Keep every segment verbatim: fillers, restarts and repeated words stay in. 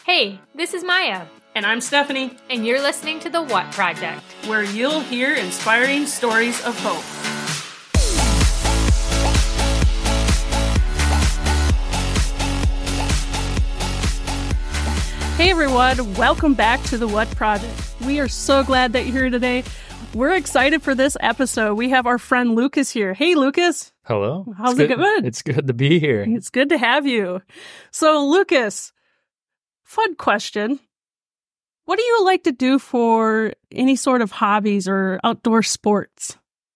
Hey, this is Maya. And I'm Stephanie. And you're listening to The What Project, where you'll hear inspiring stories of hope. Hey everyone, welcome back to The What Project. We are so glad that you're here today. We're excited for this episode. We have our friend Lucas here. Hey Lucas. Hello. How's it's it good. going? It's good to be here. It's good to have you. So Lucas, fun question. What do you like to do for any sort of hobbies or outdoor sports?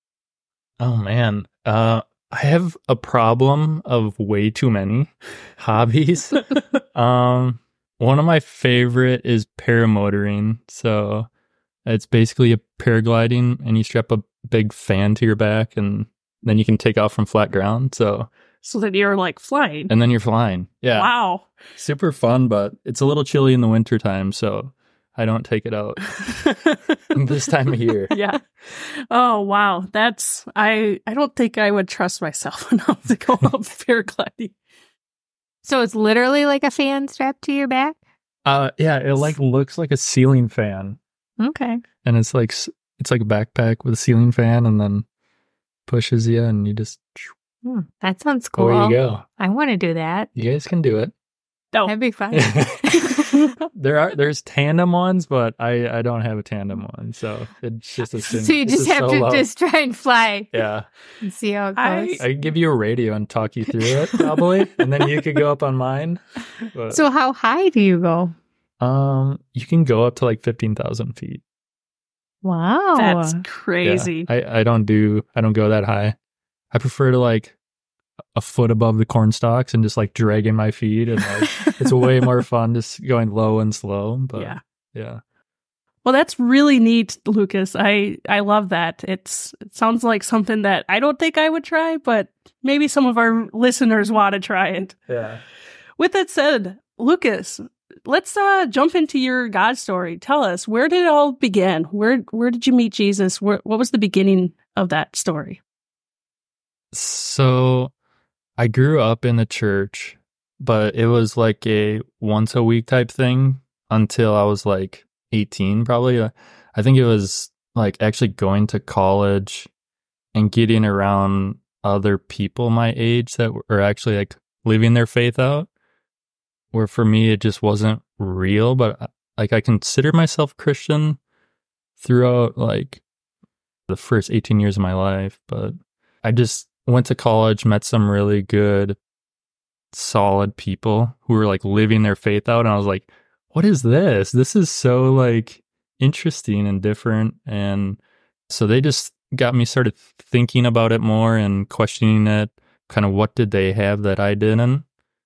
Oh man, uh, I have a problem of way too many hobbies. um, one of my favorite is paramotoring. So it's basically a paragliding, and you strap a big fan to your back, and then you can take off from flat ground. So, so that you're like flying, and then you're flying. Yeah, wow, super fun, but it's a little chilly in the wintertime, so I don't take it out this time of year. Yeah. Oh, wow. That's, I, I don't think I would trust myself enough to go up paragliding. So it's literally like a fan strapped to your back? Uh, yeah, it like looks like a ceiling fan. Okay. And it's like, it's like a backpack with a ceiling fan, and then pushes you, and you just. Hmm, that sounds cool. There you go. I want to do that. You guys can do it. Oh. That'd be fun. there are there's tandem ones, but I, I don't have a tandem one, so it's just a so you just have solo. to just try and fly. Yeah, and see how it I, goes. I could give you a radio and talk you through it probably, and then you could go up on mine. But, so how high do you go? Um, you can go up to like fifteen thousand feet. Wow, that's crazy. Yeah, I I don't do I don't go that high. I prefer to like a foot above the corn stalks and just like dragging my feet, and like it's way more fun just going low and slow. But yeah, yeah. Well, that's really neat, Lucas. I I love that. It's it sounds like something that I don't think I would try, but maybe some of our listeners want to try it. Yeah. With that said, Lucas, let's uh, jump into your God story. Tell us, where did it all begin? Where where did you meet Jesus? Where, what was the beginning of that story? So I grew up in the church, but it was like a once a week type thing until I was like eighteen, probably. I think it was like actually going to college and getting around other people my age that were actually like living their faith out, where for me it just wasn't real. But like I consider myself Christian throughout like the first eighteen years of my life, but I just went to college, met some really good, solid people who were like living their faith out. And I was like, what is this? This is so like interesting and different. And so they just got me started thinking about it more and questioning it. Kind of what did they have that I didn't?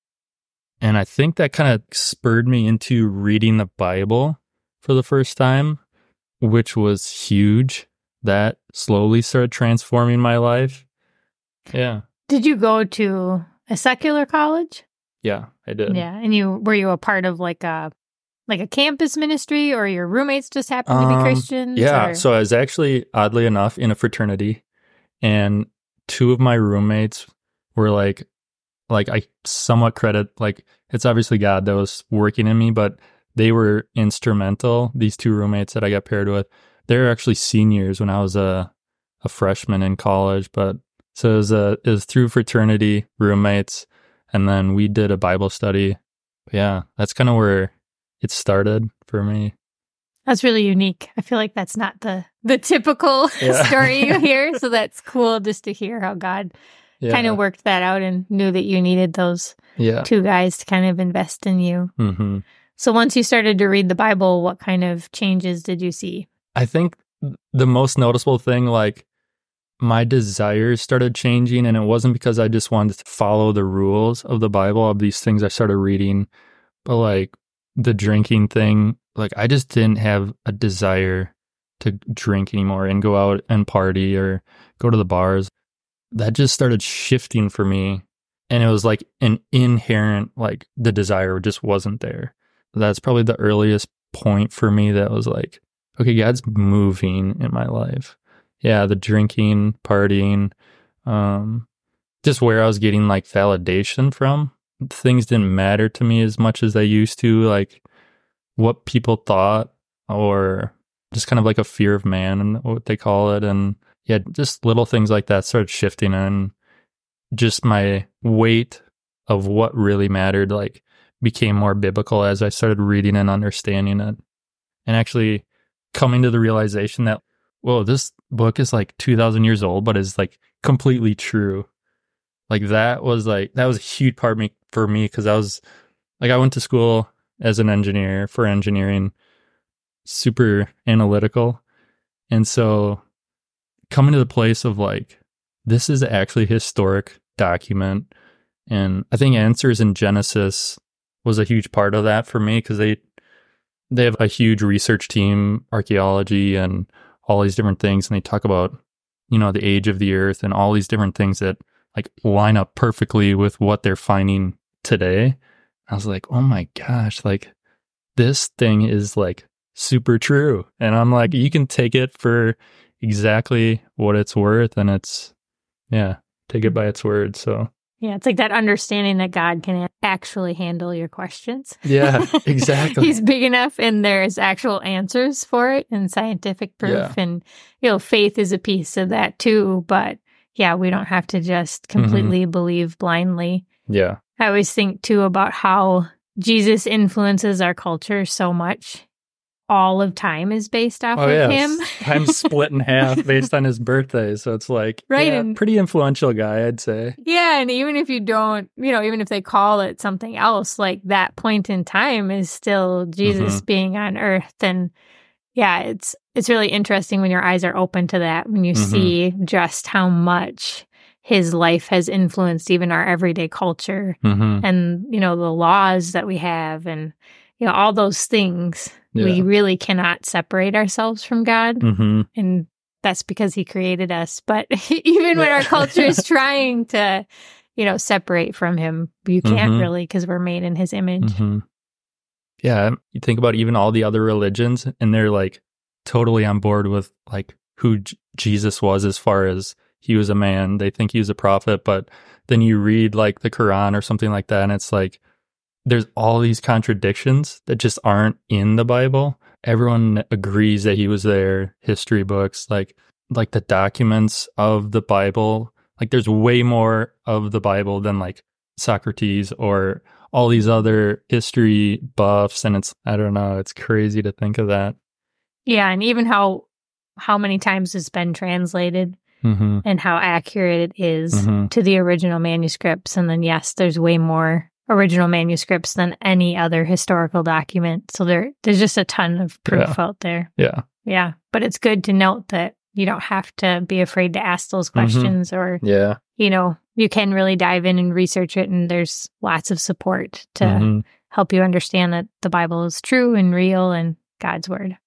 And I think that kind of spurred me into reading the Bible for the first time, which was huge. That slowly started transforming my life. Yeah. Did you go to a secular college? Yeah, I did. Yeah, and you were you a part of like a like a campus ministry, or your roommates just happened to be um, Christians? Yeah, or? so I was actually, oddly enough, in a fraternity, and two of my roommates were like, like I somewhat credit, like it's obviously God that was working in me, but they were instrumental. These two roommates that I got paired with, they were actually seniors when I was a a freshman in college, but. So it was, a, it was through fraternity roommates, and then we did a Bible study. Yeah, that's kind of where it started for me. That's really unique. I feel like that's not the, the typical Yeah. story you hear. So that's cool just to hear how God Yeah. kind of worked that out and knew that you needed those yeah. two guys to kind of invest in you. Mm-hmm. So once you started to read the Bible, what kind of changes did you see? I think the most noticeable thing, like, my desires started changing, and it wasn't because I just wanted to follow the rules of the Bible, of these things I started reading, but like the drinking thing, like I just didn't have a desire to drink anymore and go out and party or go to the bars. That just started shifting for me, and it was like an inherent, like the desire just wasn't there. That's probably the earliest point for me that was like, okay, God's moving in my life. Yeah, the drinking, partying, um, just where I was getting like validation from. Things didn't matter to me as much as they used to. Like what people thought, or just kind of like a fear of man and what they call it. And yeah, just little things like that started shifting, and just my weight of what really mattered like became more biblical as I started reading and understanding it, and actually coming to the realization that, whoa, this book is like two thousand years old, but is like completely true. Like that was like, that was a huge part of me, for me, because I was like, I went to school as an engineer for engineering, super analytical. And so coming to the place of like, this is actually a historic document. And I think Answers in Genesis was a huge part of that for me, because they they have a huge research team, archaeology and all these different things. And they talk about, you know, the age of the earth and all these different things that like line up perfectly with what they're finding today. I was like, oh my gosh, like this thing is like super true. And I'm like, you can take it for exactly what it's worth. And it's, yeah, take it by its word. So yeah, it's like that understanding that God can actually handle your questions. Yeah, exactly. He's big enough, and there's actual answers for it and scientific proof. Yeah. And, you know, faith is a piece of that too. But yeah, we don't have to just completely mm-hmm. believe blindly. Yeah. I always think too about how Jesus influences our culture so much. All of time is based off oh, of yeah. him. Time's split in half based on his birthday. So it's like, right, yeah, and, pretty influential guy, I'd say. Yeah. And even if you don't, you know, even if they call it something else, like that point in time is still Jesus mm-hmm. being on earth. And yeah, it's it's really interesting when your eyes are open to that, when you mm-hmm. see just how much his life has influenced even our everyday culture mm-hmm. and, you know, the laws that we have and, you know, all those things. Yeah. We really cannot separate ourselves from God. Mm-hmm. And that's because he created us. But even when our culture is trying to, you know, separate from him, you can't mm-hmm. really, because we're made in his image. Mm-hmm. Yeah. You think about even all the other religions, and they're like totally on board with like who J- Jesus was as far as he was a man. They think he was a prophet. But then you read like the Quran or something like that, and it's like, there's all these contradictions that just aren't in the Bible. Everyone agrees that he was there. History books, like like the documents of the Bible, like there's way more of the Bible than like Socrates or all these other history buffs. And it's, I don't know, it's crazy to think of that. Yeah, and even how how many times it's been translated mm-hmm. and how accurate it is mm-hmm. to the original manuscripts. And then, yes, there's way more original manuscripts than any other historical document. So there, there's just a ton of proof yeah. out there. Yeah. Yeah. But it's good to note that you don't have to be afraid to ask those questions mm-hmm. or, yeah. you know, you can really dive in and research it. And there's lots of support to mm-hmm. help you understand that the Bible is true and real and God's word.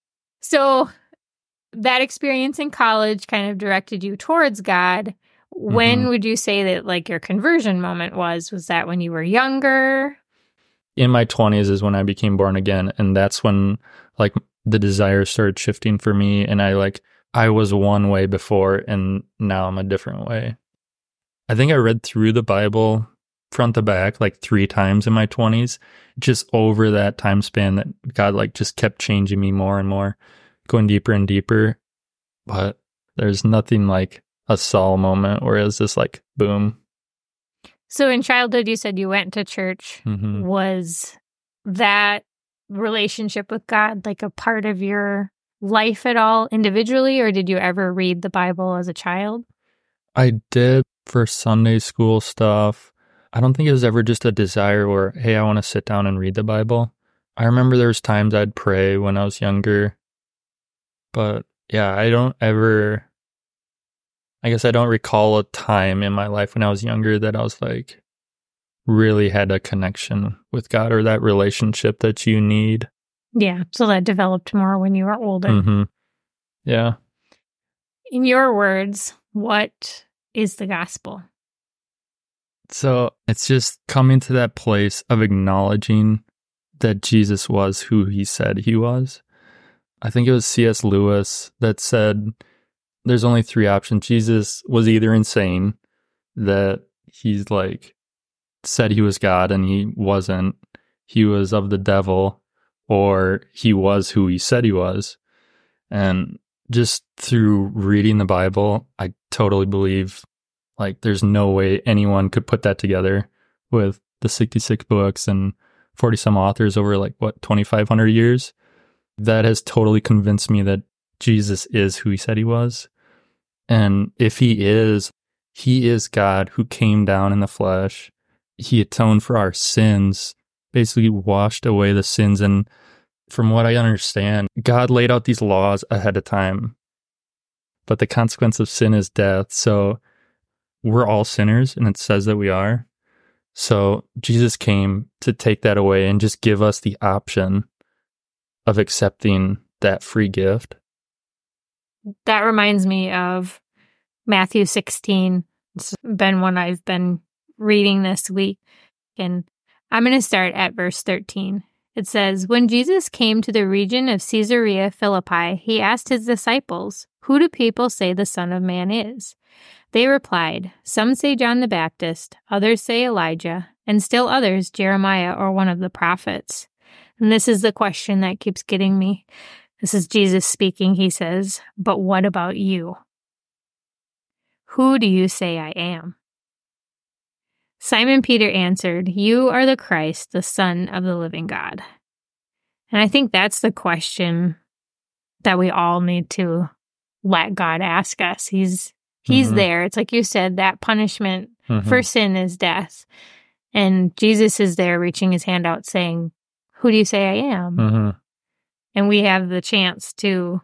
So that experience in college kind of directed you towards God. When mm-hmm. would you say that like your conversion moment was? Was that when you were younger? In my twenties is when I became born again. And that's when like the desire started shifting for me. And I like, I was one way before and now I'm a different way. I think I read through the Bible front to back like three times in my twenties, just over that time span that God like just kept changing me more and more, going deeper and deeper. But there's nothing like a Saul moment, or is this like boom? So in childhood, you said you went to church. Mm-hmm. Was that relationship with God like a part of your life at all individually, or did you ever read the Bible as a child? I did for Sunday school stuff. I don't think it was ever just a desire where, hey, I want to sit down and read the Bible. I remember there was times I'd pray when I was younger, but yeah, I don't ever... I guess I don't recall a time in my life when I was younger that I was like, really had a connection with God or that relationship that you need. Yeah. So that developed more when you were older. Mm-hmm. Yeah. In your words, what is the gospel? So it's just coming to that place of acknowledging that Jesus was who he said he was. I think it was C S Lewis that said, there's only three options. Jesus was either insane, that he's like said he was God and he wasn't. He was of the devil, or he was who he said he was. And just through reading the Bible, I totally believe like there's no way anyone could put that together with the sixty-six books and forty some authors over like what twenty-five hundred years. That has totally convinced me that Jesus is who he said he was. And if he is, he is God who came down in the flesh. He atoned for our sins, basically washed away the sins. And from what I understand, God laid out these laws ahead of time. But the consequence of sin is death. So we're all sinners, and it says that we are. So Jesus came to take that away and just give us the option of accepting that free gift. That reminds me of Matthew sixteen. It's been one I've been reading this week. And I'm going to start at verse thirteen. It says, "When Jesus came to the region of Caesarea Philippi, he asked his disciples, 'Who do people say the Son of Man is?' They replied, 'Some say John the Baptist, others say Elijah, and still others Jeremiah or one of the prophets.'" And this is the question that keeps getting me. This is Jesus speaking. He says, "But what about you? Who do you say I am?" Simon Peter answered, "You are the Christ, the Son of the living God." And I think that's the question that we all need to let God ask us. He's He's mm-hmm. there. It's like you said, that punishment mm-hmm. for sin is death. And Jesus is there reaching his hand out saying, "Who do you say I am?" Mm-hmm. And we have the chance to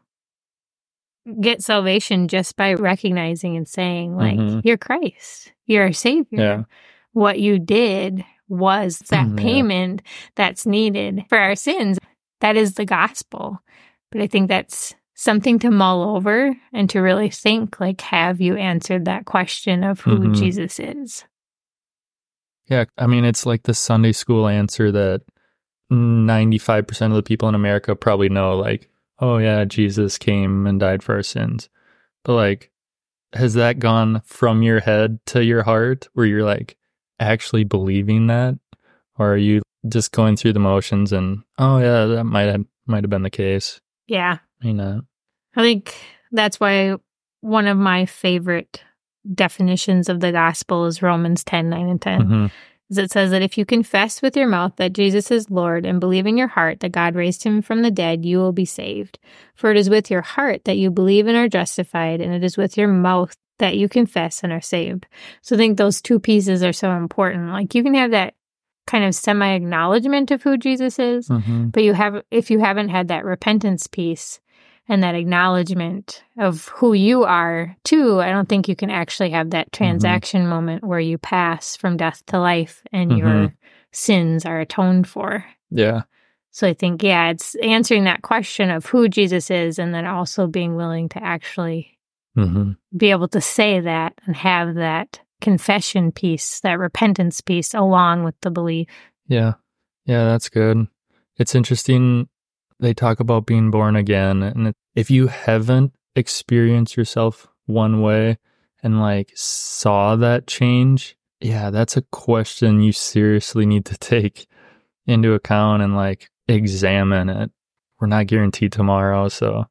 get salvation just by recognizing and saying, like, mm-hmm. you're Christ. You're our Savior. Yeah. What you did was that yeah. payment that's needed for our sins. That is the gospel. But I think that's something to mull over and to really think, like, have you answered that question of who mm-hmm. Jesus is? Yeah, I mean, it's like the Sunday school answer that ninety-five percent of the people in America probably know, like, oh yeah, Jesus came and died for our sins. But like, has that gone from your head to your heart where you're like actually believing that? Or are you just going through the motions and, oh yeah, that might have, might have been the case? Yeah. May not. I think that's why one of my favorite definitions of the gospel is Romans ten, nine and ten. Mm-hmm. It says that if you confess with your mouth that Jesus is Lord and believe in your heart that God raised him from the dead, you will be saved. For it is with your heart that you believe and are justified, and it is with your mouth that you confess and are saved. So I think those two pieces are so important. Like, you can have that kind of semi-acknowledgement of who Jesus is, mm-hmm. but you have, if you haven't had that repentance piece and that acknowledgement of who you are too, I don't think you can actually have that transaction mm-hmm. moment where you pass from death to life and mm-hmm. your sins are atoned for. Yeah. So I think, yeah, it's answering that question of who Jesus is and then also being willing to actually mm-hmm. be able to say that and have that confession piece, that repentance piece along with the belief. Yeah. Yeah, that's good. It's interesting. They talk about being born again. And if you haven't experienced yourself one way and like saw that change, yeah, that's a question you seriously need to take into account and like examine it. We're not guaranteed tomorrow, so.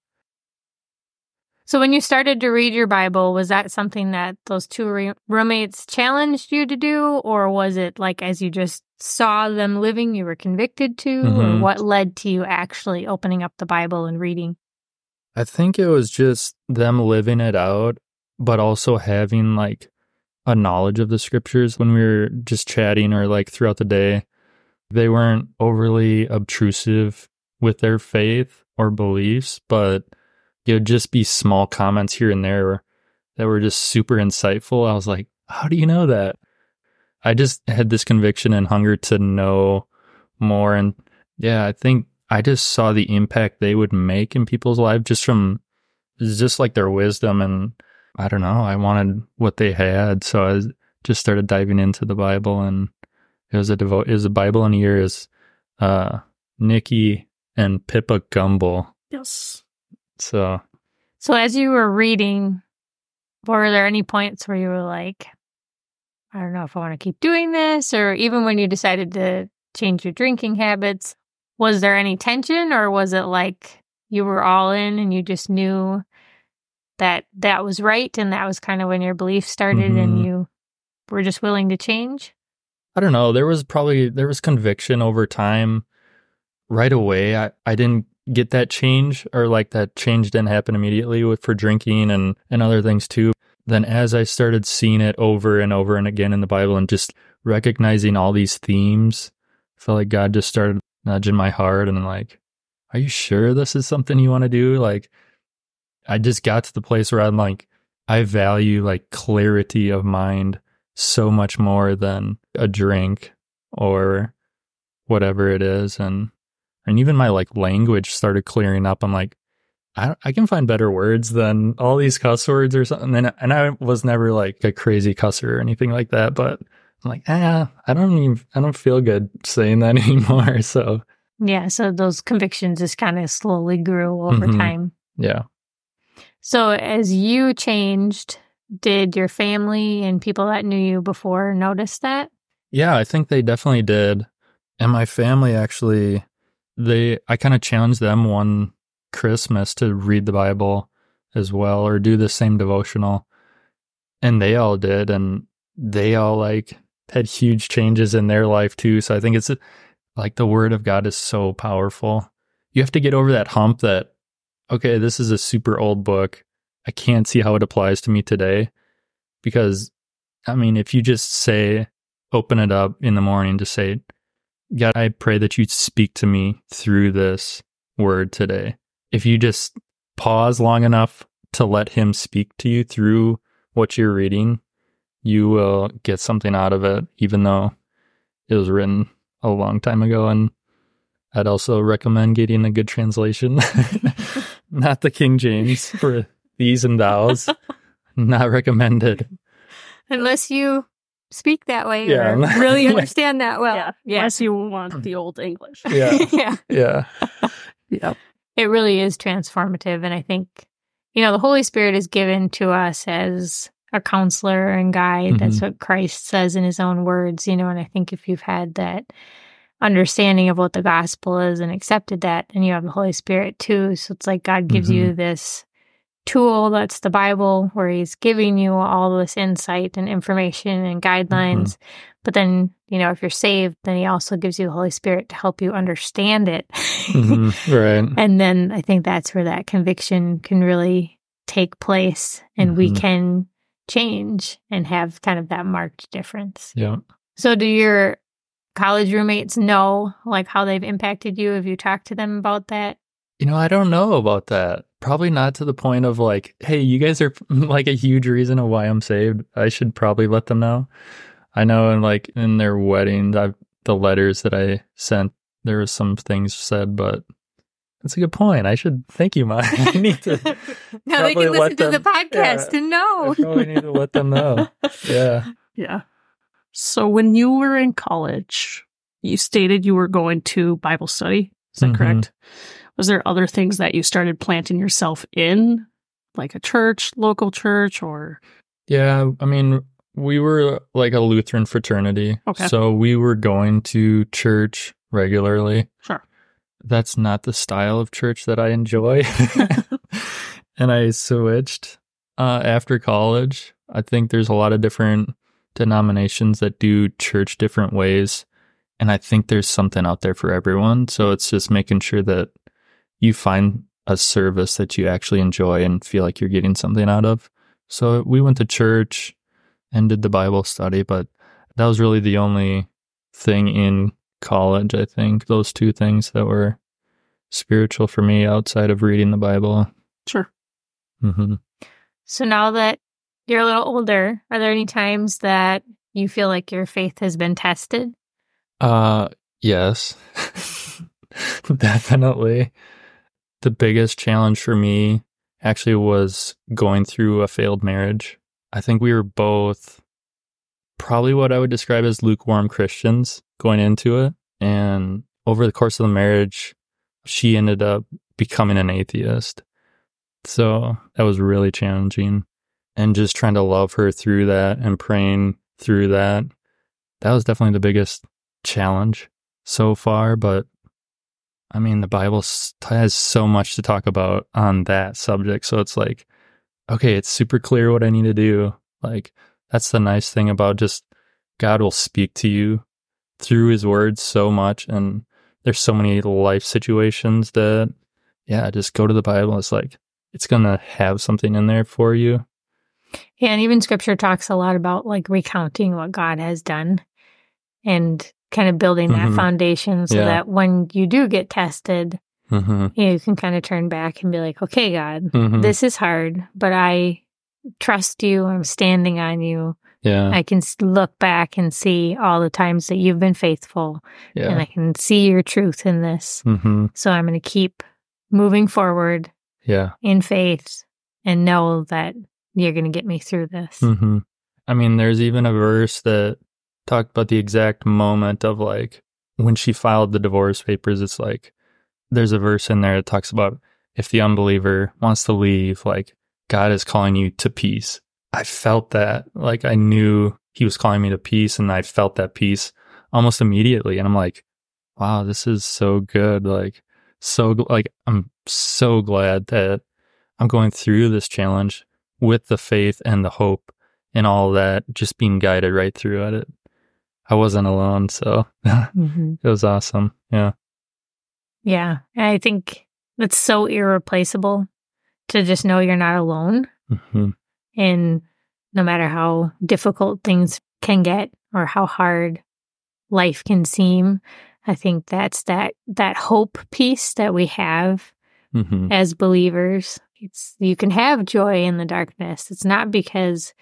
So when you started to read your Bible, was that something that those two re- roommates challenged you to do? Or was it like as you just saw them living, you were convicted to? Mm-hmm. Or what led to you actually opening up the Bible and reading? I think it was just them living it out, but also having like a knowledge of the scriptures when we were just chatting or like throughout the day. They weren't overly obtrusive with their faith or beliefs, but it would just be small comments here and there that were just super insightful. I was like, how do you know that? I just had this conviction and hunger to know more. And yeah, I think I just saw the impact they would make in people's lives just from just like their wisdom. And I don't know, I wanted what they had. So I just started diving into the Bible, and it was a devote, it was a Bible in a year. Is uh, Nikki and Pippa Gumbel. Yes. So, so as you were reading, were there any points where you were like, I don't know if I want to keep doing this, or even when you decided to change your drinking habits, was there any tension, or was it like you were all in and you just knew that that was right and that was kind of when your belief started mm-hmm. and you were just willing to change? I don't know. There was probably, there was conviction over time. Right away, I, I didn't get that change, or like that change didn't happen immediately with for drinking and, and other things too. Then as I started seeing it over and over and again in the Bible and just recognizing all these themes, I felt like God just started nudging my heart and like, are you sure this is something you want to do? Like, I just got to the place where I'm like, I value like clarity of mind so much more than a drink or whatever it is. And, and even my like language started clearing up. I'm like, I, I can find better words than all these cuss words or something. And, and I was never like a crazy cusser or anything like that, but I'm like, ah, I don't even, I don't feel good saying that anymore. So yeah, so those convictions just kind of slowly grew over mm-hmm. time. Yeah. So as you changed, did your family and people that knew you before notice that? Yeah, I think they definitely did. And my family actually, they, I kind of challenged them one Christmas to read the Bible as well, or do the same devotional. And they all did. And they all like had huge changes in their life too. So I think it's like the Word of God is so powerful. You have to get over that hump that, okay, this is a super old book. I can't see how it applies to me today. Because, I mean, if you just say, open it up in the morning to say, God, I pray that you speak to me through this word today. If you just pause long enough to let him speak to you through what you're reading, you will get something out of it, even though it was written a long time ago. And I'd also recommend getting a good translation, not the King James for these and thous. Not recommended. Unless you speak that way yeah. or really understand that well. Yeah. yeah. Unless you want the old English. Yeah. yeah. Yeah. Yeah. It really is transformative. And I think, you know, the Holy Spirit is given to us as a counselor and guide. Mm-hmm. That's what Christ says in his own words, you know, and I think if you've had that understanding of what the gospel is and accepted that, then you have the Holy Spirit too. So it's like God gives mm-hmm. you this tool that's the Bible, where he's giving you all this insight and information and guidelines. Mm-hmm. But then, you know, if you're saved, then he also gives you the Holy Spirit to help you understand it. mm-hmm. Right. And then I think that's where that conviction can really take place, and mm-hmm. we can change and have kind of that marked difference. Yeah. So do your college roommates know like how they've impacted you? Have you talked to them about that? You know, I don't know about that. Probably not to the point of like, hey, you guys are like a huge reason of why I'm saved. I should probably let them know. I know in like in their weddings, I've the letters that I sent, there was some things said, but that's a good point. I should thank you, Mom. I need to now they can listen to them, the podcast yeah, and know. I probably need to let them know. Yeah. Yeah. So when you were in college, you stated you were going to Bible study. Is that mm-hmm. correct? Was there other things that you started planting yourself in, like a church, local church, or? Yeah, I mean, we were like a Lutheran fraternity. Okay. So we were going to church regularly. Sure. That's not the style of church that I enjoy. And I switched uh, after college. I think there's a lot of different denominations that do church different ways. And I think there's something out there for everyone. So it's just making sure that you find a service that you actually enjoy and feel like you're getting something out of. So we went to church and did the Bible study, but that was really the only thing in college, I think. Those two things that were spiritual for me outside of reading the Bible. Sure. Mm-hmm. So now that you're a little older, are there any times that you feel like your faith has been tested? Uh, yes. Definitely. The biggest challenge for me actually was going through a failed marriage. I think we were both probably what I would describe as lukewarm Christians going into it. And over the course of the marriage, she ended up becoming an atheist. So that was really challenging. And just trying to love her through that and praying through that. That was definitely the biggest challenge so far. But I mean, the Bible has so much to talk about on that subject. So it's like, okay, it's super clear what I need to do. Like, that's the nice thing about just God will speak to you through his words so much. And there's so many life situations that, yeah, just go to the Bible. It's like, it's going to have something in there for you. Yeah, and even scripture talks a lot about like recounting what God has done and kind of building that Mhm. foundation so Yeah. that when you do get tested, Mm-hmm. you can kind of turn back and be like, okay, God, Mm-hmm. this is hard, but I trust you. I'm standing on you. Yeah. I can s- look back and see all the times that you've been faithful, and Yeah. I can see your truth in this. Mm-hmm. So I'm going to keep moving forward Yeah. in faith and know that you're going to get me through this. Mm-hmm. I mean, there's even a verse that talked about the exact moment of like when she filed the divorce papers. It's like there's a verse in there that talks about if the unbeliever wants to leave, like God is calling you to peace. I felt that, like I knew he was calling me to peace, and I felt that peace almost immediately. And I'm like, wow, this is so good. Like, so gl- like I'm so glad that I'm going through this challenge with the faith and the hope and all that, just being guided right through at it. I wasn't alone, so Mm-hmm. it was awesome. Yeah. Yeah. And I think that's so irreplaceable to just know you're not alone. Mm-hmm. And no matter how difficult things can get or how hard life can seem, I think that's that that hope piece that we have Mm-hmm. as believers. It's you can have joy in the darkness. It's not because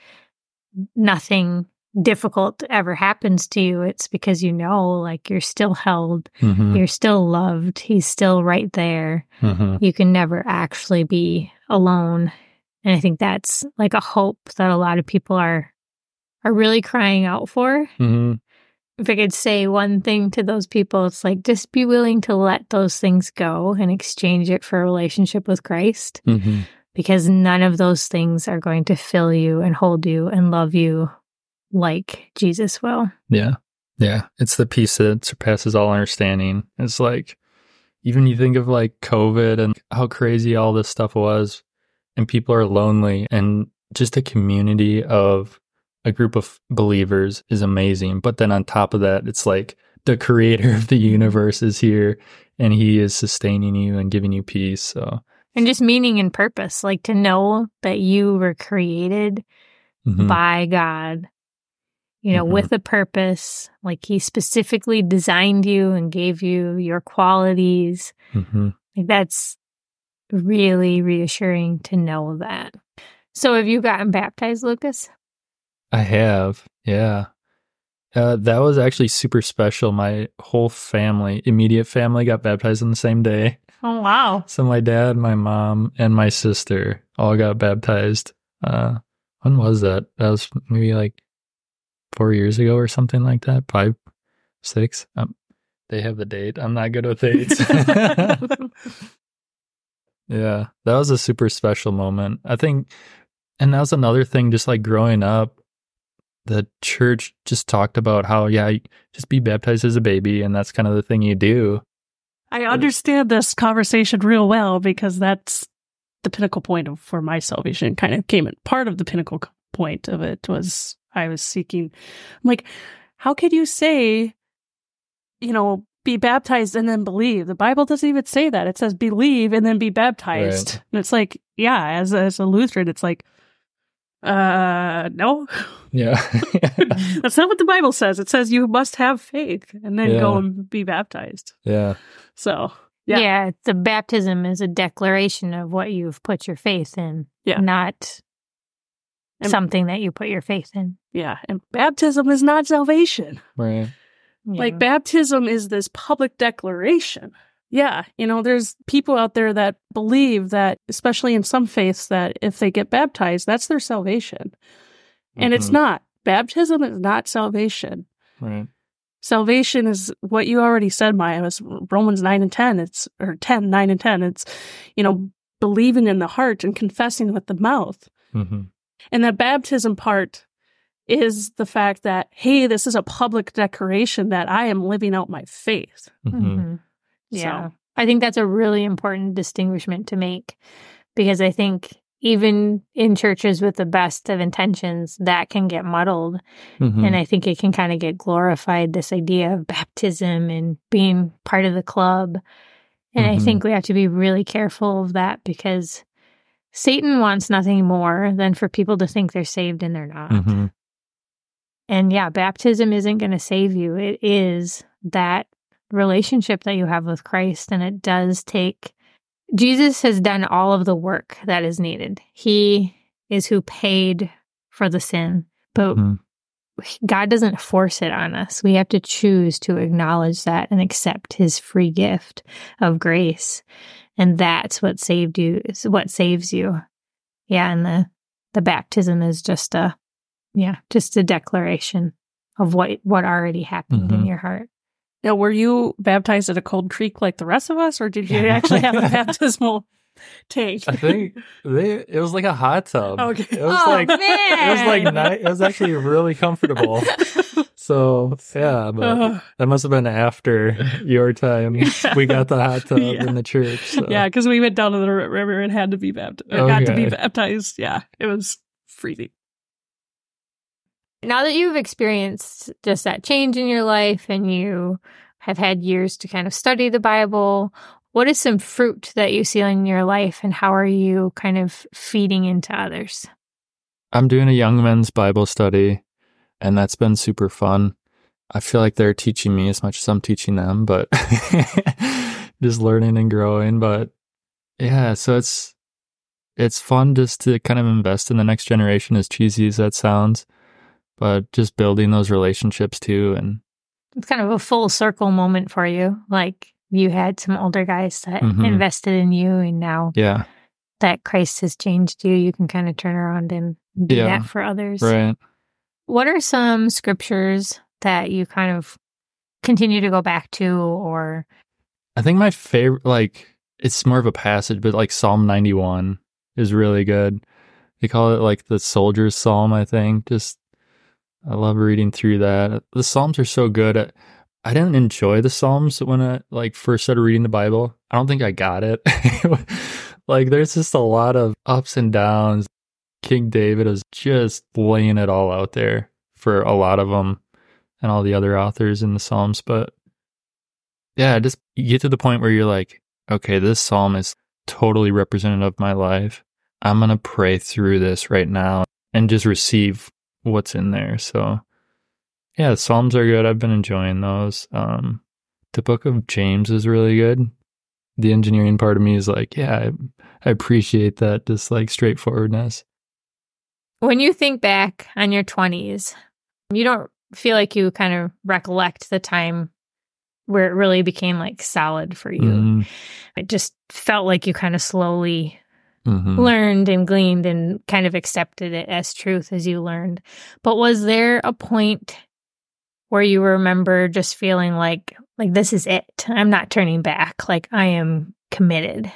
nothing difficult ever happens to you. It's because you know, like you're still held, Mm-hmm. you're still loved. He's still right there. Mm-hmm. You can never actually be alone. And I think that's like a hope that a lot of people are are really crying out for. Mm-hmm. If I could say one thing to those people, it's like just be willing to let those things go and exchange it for a relationship with Christ, Mm-hmm. because none of those things are going to fill you and hold you and love you like Jesus will. Yeah. Yeah. It's the peace that surpasses all understanding. It's like, even you think of like COVID and how crazy all this stuff was, and people are lonely, and just a community of a group of believers is amazing. But then on top of that, it's like the creator of the universe is here, and he is sustaining you and giving you peace. So, And just meaning and purpose, like to know that you were created mhm. by God, you know, Mhm. with a purpose. Like he specifically designed you and gave you your qualities. Mhm. Like that's really reassuring to know that. So have you gotten baptized, Lucas? I have. Yeah. Uh, that was actually super special. My whole family, immediate family, got baptized on the same day. Oh, wow. So my dad, my mom, and my sister all got baptized. Uh, when was that? That was maybe like four years ago or something like that. Five, six. Um, they have the date. I'm not good with dates. Yeah, that was a super special moment. I think, and that was another thing, just like growing up, the church just talked about how, yeah, you just be baptized as a baby, and that's kind of the thing you do. I understand this conversation real well because that's the pinnacle point of for my salvation. Kind of came in part of the pinnacle point of it was I was seeking. I'm like, how could you say, you know, be baptized and then believe? The Bible doesn't even say that. It says believe and then be baptized. Right. And it's like, yeah, as a, as a Lutheran, it's like, uh, no, Yeah. that's not what the Bible says. It says you must have faith and then Yeah. go and be baptized. Yeah. So, Yeah. yeah. the baptism is a declaration of what you've put your faith in, Yeah. not And- something that you put your faith in. Yeah. And baptism is not salvation. Right. Yeah. Like baptism is this public declaration. Yeah, you know, there's people out there that believe that, especially in some faiths, that if they get baptized, that's their salvation. And it's Mhm. not. Baptism is not salvation. Right. Salvation is what you already said, Maya. It was Romans nine and ten. It's, or ten, nine and ten. It's, you know, believing in the heart and confessing with the mouth. Mm-hmm. And the baptism part is the fact that, hey, this is a public declaration that I am living out my faith. Mm-hmm. Mhm. Yeah. So I think that's a really important distinguishment to make, because I think even in churches with the best of intentions, that can get muddled. Mm-hmm. And I think it can kind of get glorified, this idea of baptism and being part of the club. And mm-hmm. I think we have to be really careful of that, because Satan wants nothing more than for people to think they're saved and they're not. Mm-hmm. And yeah, baptism isn't going to save you. It is that relationship that you have with Christ. And it does take, Jesus has done all of the work that is needed. He is who paid for the sin, but mm-hmm. God doesn't force it on us. We have to choose to acknowledge that and accept his free gift of grace. And that's what saved you, is what saves you. Yeah. And the, the baptism is just a, yeah, just a declaration of what, what already happened mm-hmm. in your heart. Now, were you baptized at a cold creek like the rest of us, or did you actually have a baptismal tank? I think they, it was like a hot tub. Okay. It was oh, like, man. It was like, ni- it was actually really comfortable. So, yeah, but uh, that must have been after your time. We got the hot tub yeah. in the church. So. Yeah, because we went down to the river and had to be baptized. Okay. Got to be baptized. Yeah, it was freezing. Now that you've experienced just that change in your life and you have had years to kind of study the Bible, what is some fruit that you see in your life, and how are you kind of feeding into others? I'm doing a young men's Bible study, and that's been super fun. I feel like they're teaching me as much as I'm teaching them, but just learning and growing. But yeah, so it's it's fun just to kind of invest in the next generation, as cheesy as that sounds. But just building those relationships too. And it's kind of a full circle moment for you. Like you had some older guys that mm-hmm. invested in you, and now yeah. that Christ has changed you, you can kind of turn around and do yeah. that for others. Right. What are some scriptures that you kind of continue to go back to? Or I think my favorite, like, it's more of a passage, but like Psalm ninety-one is really good. They call it like the soldier's psalm, I think. Just I love reading through that. The Psalms are so good. I, I didn't enjoy the Psalms when I like first started reading the Bible. I don't think I got it. Like there's just a lot of ups and downs. King David is just laying it all out there for a lot of them and all the other authors in the Psalms. But yeah, just you get to the point where you're like, okay, this Psalm is totally representative of my life. I'm going to pray through this right now and just receive what's in there. So yeah, the Psalms are good. I've been enjoying those. Um, the book of James is really good. The engineering part of me is like, yeah, I, I appreciate that, just like straightforwardness. When you think back on your twenties, you don't feel like you kind of recollect the time where it really became like solid for you. Mm. It just felt like you kind of slowly Mm-hmm. learned and gleaned and kind of accepted it as truth as you learned. But was there a point where you remember just feeling like, like, this is it? I'm not turning back. Like, I am committed.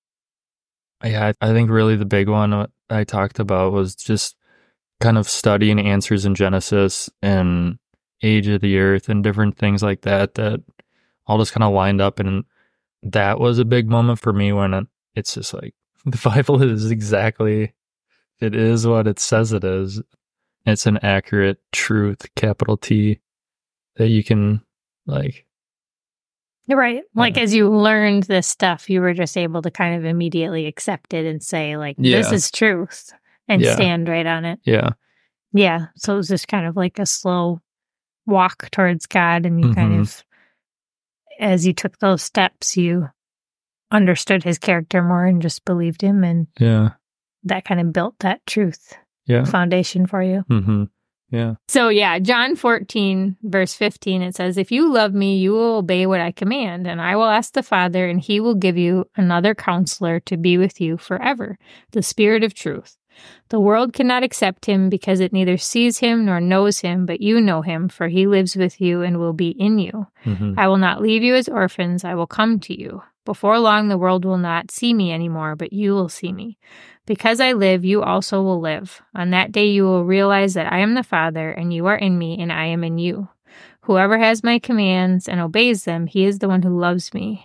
Yeah, I think really the big one I talked about was just kind of studying answers in Genesis and age of the earth and different things like that, that all just kind of lined up. And that was a big moment for me when it's just like, the Bible is exactly, it is what it says it is. It's an accurate truth, capital T, that you can, like... Right. Like, uh, as you learned this stuff, you were just able to kind of immediately accept it and say, like, yeah. this is truth, and yeah. stand right on it. Yeah. Yeah. So it was just kind of like a slow walk towards God, and you mm-hmm. kind of, as you took those steps, you understood his character more and just believed him, and yeah, that kind of built that truth yeah. foundation for you. Mm-hmm. Yeah. So yeah, John fourteen, verse fifteen, it says, "If you love me, you will obey what I command, and I will ask the Father, and he will give you another counselor to be with you forever, the Spirit of truth. The world cannot accept him because it neither sees him nor knows him, but you know him, for he lives with you and will be in you. Mm-hmm. I will not leave you as orphans. I will come to you. Before long, the world will not see me anymore, but you will see me. Because I live, you also will live. On that day, you will realize that I am the Father, and you are in me, and I am in you. Whoever has my commands and obeys them, he is the one who loves me.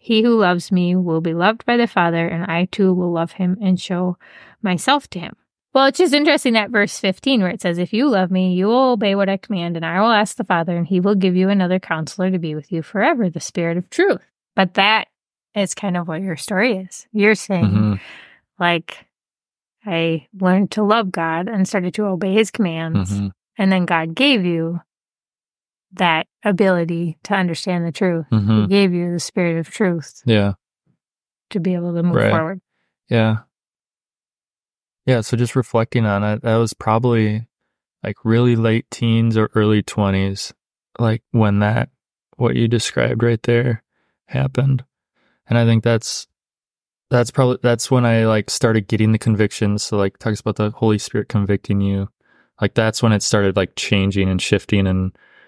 He who loves me will be loved by the Father, and I too will love him and show myself to him. Well, it's just interesting that verse fifteen where it says, if you love me, you will obey what I command, and I will ask the Father, and he will give you another counselor to be with you forever, the Spirit of truth. But that is kind of what your story is. You're saying, mm-hmm. like, I learned to love God and started to obey his commands, mm-hmm. and then God gave you that ability to understand the truth. Mm-hmm. He gave you the Spirit of truth. Yeah. To be able to move right. forward. Yeah. Yeah, so just reflecting on it, that was probably like really late teens or early twenties, like when that, what you described right there happened. And I think that's, that's probably, that's when I like started getting the convictions. So like talks about the Holy Spirit convicting you. Like that's when it started like changing and shifting. And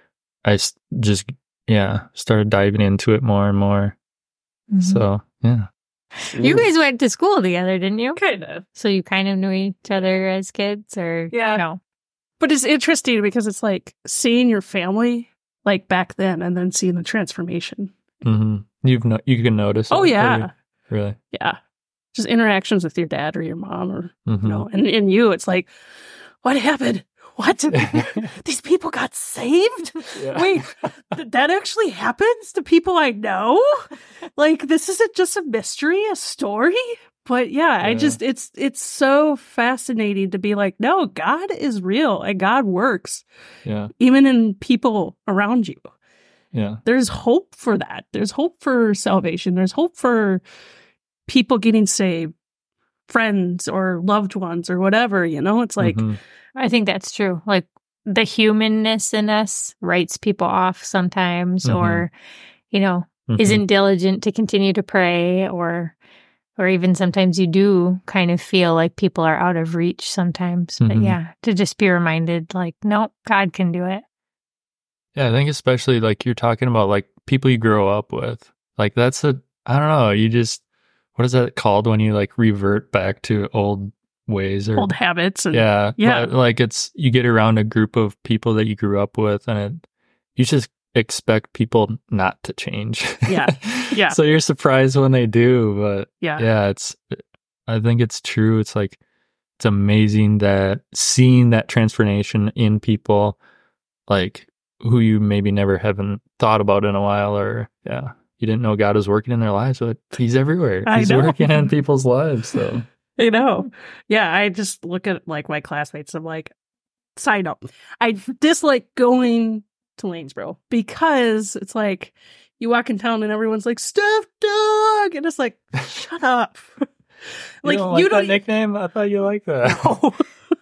I just, yeah, started diving into it more and more. Mm-hmm. So, yeah. You guys went to school together, didn't you? Kind of. So you kind of knew each other as kids, or yeah. no? But it's interesting because it's like seeing your family like back then and then seeing the transformation. Mm-hmm. You've no- you can notice. Oh, it, yeah. Really? Yeah. Just interactions with your dad or your mom or, mm-hmm. you know, and, and you, it's like, what happened? What? These people got saved? Yeah. Wait, th- that actually happens to people I know? Like, this isn't just a mystery, a story? But yeah, yeah, I just, it's, it's so fascinating to be like, no, God is real and God works. Yeah. Even in people around you. Yeah. There's hope for that. There's hope for salvation. There's hope for people getting saved, friends or loved ones or whatever, you know? It's like, mm-hmm. I think that's true. Like the humanness in us writes people off sometimes, mm-hmm. or, you know, mm-hmm. isn't diligent to continue to pray, or, or even sometimes you do kind of feel like people are out of reach sometimes. Mm-hmm. But yeah, to just be reminded like, no, God can do it. Yeah, I think especially like you're talking about like people you grow up with. Like that's a, I don't know, you just, what is that called when you like revert back to old ways or old habits? And, yeah. Yeah. Like it's, you get around a group of people that you grew up with and it, you just expect people not to change. Yeah. Yeah. So you're surprised when they do, but yeah. Yeah, it's, I think it's true. It's like, it's amazing that seeing that transformation in people, like who you maybe never haven't thought about in a while, or yeah, you didn't know God was working in their lives, but he's everywhere. I He's know. working in people's lives. So I know. Yeah, I just look at like my classmates. I'm like, side note, I dislike going to Lanesboro because it's like you walk in town and everyone's like, Steph Dog, and it's like, shut up. Like, you don't like you don't that nickname? I thought you liked that. No.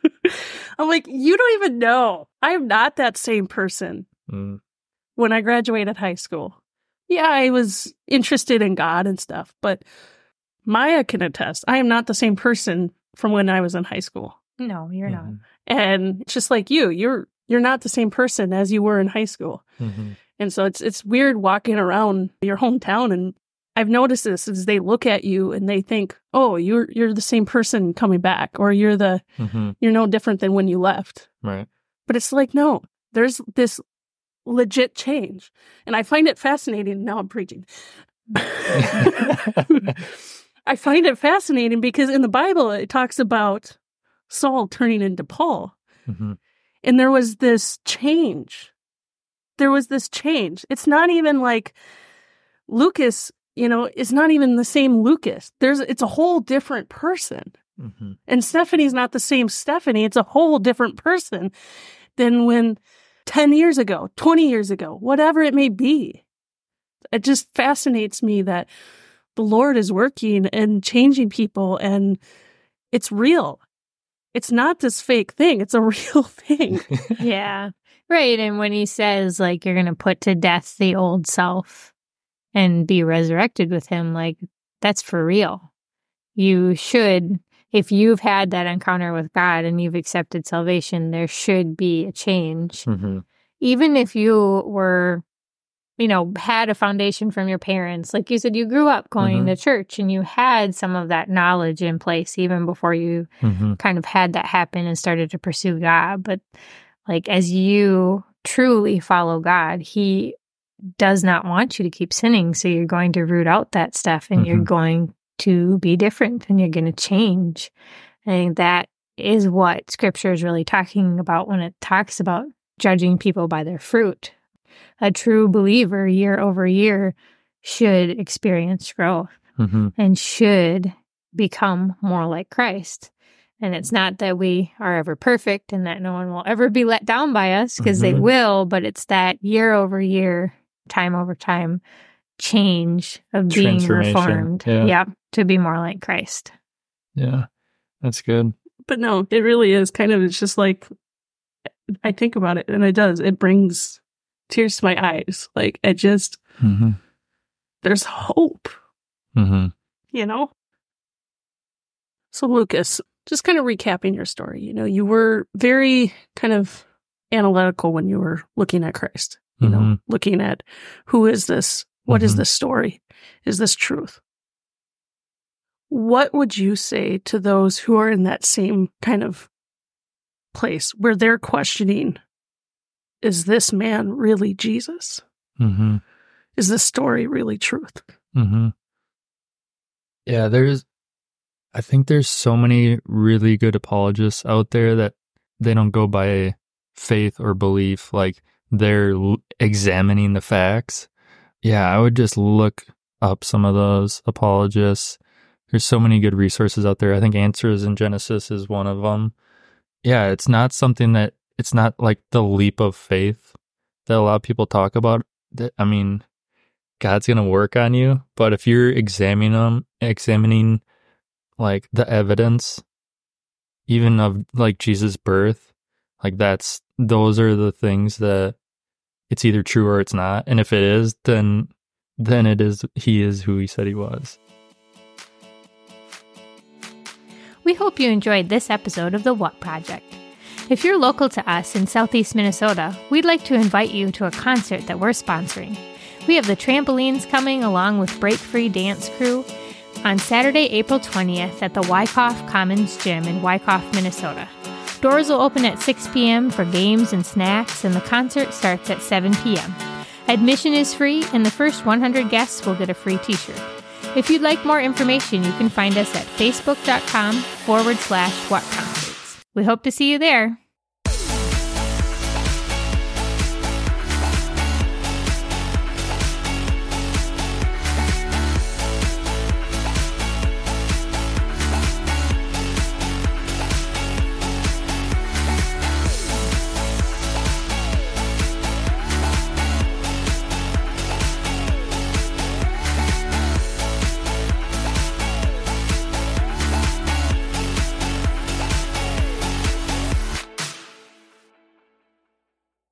I'm like, you don't even know. I am not that same person. Mm. When I graduated high school, yeah, I was interested in God and stuff, but Maya can attest, I am not the same person from when I was in high school. No, you're mm-hmm. not. And just like you, you're you're not the same person as you were in high school. Mm-hmm. And so it's it's weird walking around your hometown, and I've noticed this as they look at you and they think, oh, you're you're the same person coming back, or you're the mm-hmm. you're no different than when you left. Right. But it's like, no, there's this legit change. And I find it fascinating. Now I'm preaching. I find it fascinating because in the Bible, it talks about Saul turning into Paul. Mm-hmm. And there was this change. There was this change. It's not even like Lucas, you know, it's not even the same Lucas. There's, it's a whole different person. Mm-hmm. And Stephanie's not the same Stephanie. It's a whole different person than when ten years ago, twenty years ago, whatever it may be. It just fascinates me that the Lord is working and changing people, and it's real. It's not this fake thing. It's a real thing. Yeah. Right. And when he says, like, you're going to put to death the old self and be resurrected with him, like, that's for real. You should, if you've had that encounter with God and you've accepted salvation, there should be a change. Mm-hmm. Even if you were, you know, had a foundation from your parents. Like you said, you grew up going mm-hmm. to church and you had some of that knowledge in place even before you mm-hmm. kind of had that happen and started to pursue God. But like as you truly follow God, he does not want you to keep sinning. So you're going to root out that stuff and mm-hmm. you're going to be different and you're going to change. I think that is what Scripture is really talking about when it talks about judging people by their fruit. A true believer, year over year, should experience growth mm-hmm. and should become more like Christ. And it's not that we are ever perfect and that no one will ever be let down by us, because mm-hmm. they will, but it's that year over year, time over time change of being reformed. Yeah. yeah, to be more like Christ. Yeah, that's good. But no, it really is kind of, it's just like, I think about it and it does. It brings tears to my eyes. Like, it just, mm-hmm. there's hope, mm-hmm. you know? So, Lucas, just kind of recapping your story, you know, you were very kind of analytical when you were looking at Christ, you mm-hmm. know, looking at who is this? What mm-hmm. is this story? Is this truth? What would you say to those who are in that same kind of place where they're questioning, is this man really Jesus? Mm-hmm. Is this story really truth? Mm-hmm. Yeah, there's, I think there's so many really good apologists out there that they don't go by faith or belief. Like, they're l- examining the facts. Yeah, I would just look up some of those apologists. There's so many good resources out there. I think Answers in Genesis is one of them. Yeah, it's not something that, it's not like the leap of faith that a lot of people talk about. I mean, God's going to work on you, but if you're examining them, examining like the evidence, even of like Jesus' birth, like that's, those are the things that it's either true or it's not. And if it is, then, then it is, he is who he said he was. We hope you enjoyed this episode of The What Project. If you're local to us in Southeast Minnesota, we'd like to invite you to a concert that we're sponsoring. We have the Trampolines coming along with Break Free Dance Crew on Saturday, April twentieth at the Wyckoff Commons Gym in Wyckoff, Minnesota. Doors will open at six p.m. for games and snacks, and the concert starts at seven p.m. Admission is free, and the first one hundred guests will get a free t-shirt. If you'd like more information, you can find us at facebook.com forward slash what concerts. We hope to see you there.